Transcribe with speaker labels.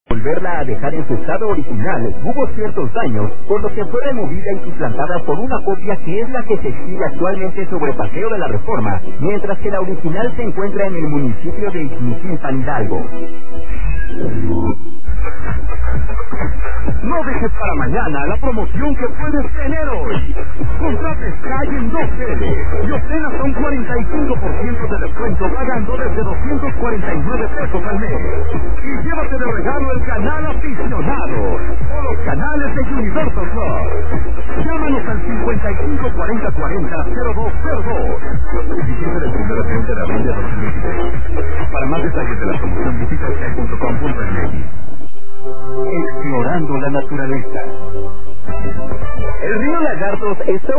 Speaker 1: Volverla a dejar en su estado original, hubo ciertos daños, por lo que fue removida y suplantada por una copia que es la que se exhibe actualmente sobre Paseo de la Reforma, mientras que la original se encuentra en el municipio de Ixmiquilpan, San Hidalgo.
Speaker 2: No dejes para mañana la promoción que puedes tener hoy. Contrate Sky en 2L y obtén hasta un 45% de descuento pagando desde 249 pesos al mes. Y llévate de regalo el canal aficionado o los canales de Universal Plus. Llámanos al 554040-0202. Vigencia del 1 de abril de 2023. Para más detalles de la promoción visita sky.com.mx. Explorando la naturaleza.
Speaker 1: El río Lagartos está